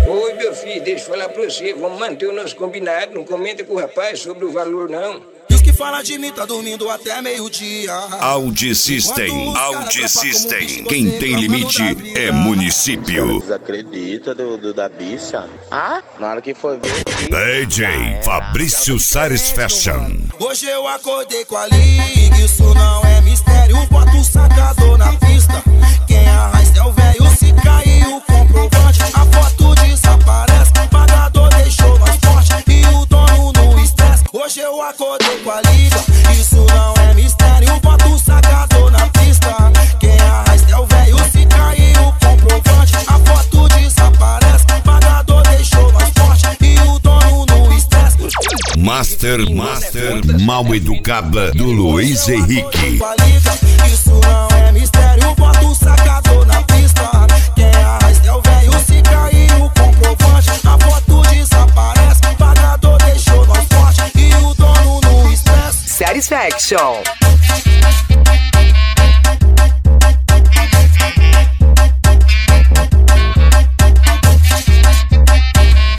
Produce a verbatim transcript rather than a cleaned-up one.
Oi, meu filho, deixa eu falar pra você. Vamos manter o nosso combinado. Não comenta com o rapaz sobre o valor, não. E os que falam de mim tá dormindo até meio-dia. Audi System, Audi System. Quem tem limite é município. Desacredita do, do da bicha. Ah, na hora que for ver. D J Fabrício Sares Fashion. Hoje eu acordei com a liga, isso não é mistério. Bota o sacador na pista. Quem arrasta é o velho, se cair o comprovante. A foto desaparece, o pagador deixou mais forte. E o dono no estresse. Hoje eu acordei com a liga, isso não é mistério. Bota o sacador na pista. Quem arrasta é o velho, se cair o comprovante. A foto desaparece, o pagador deixou mais forte. E o dono no estresse. Master, Master Mal Educada do Luiz Henrique. Isso não é mistério, bota o sacador na pista. Quem arrasta é o velho, se cair o comprovante. A foto desaparece, o pagador deixou nós forte. E o dono no estresse. Satisfaction.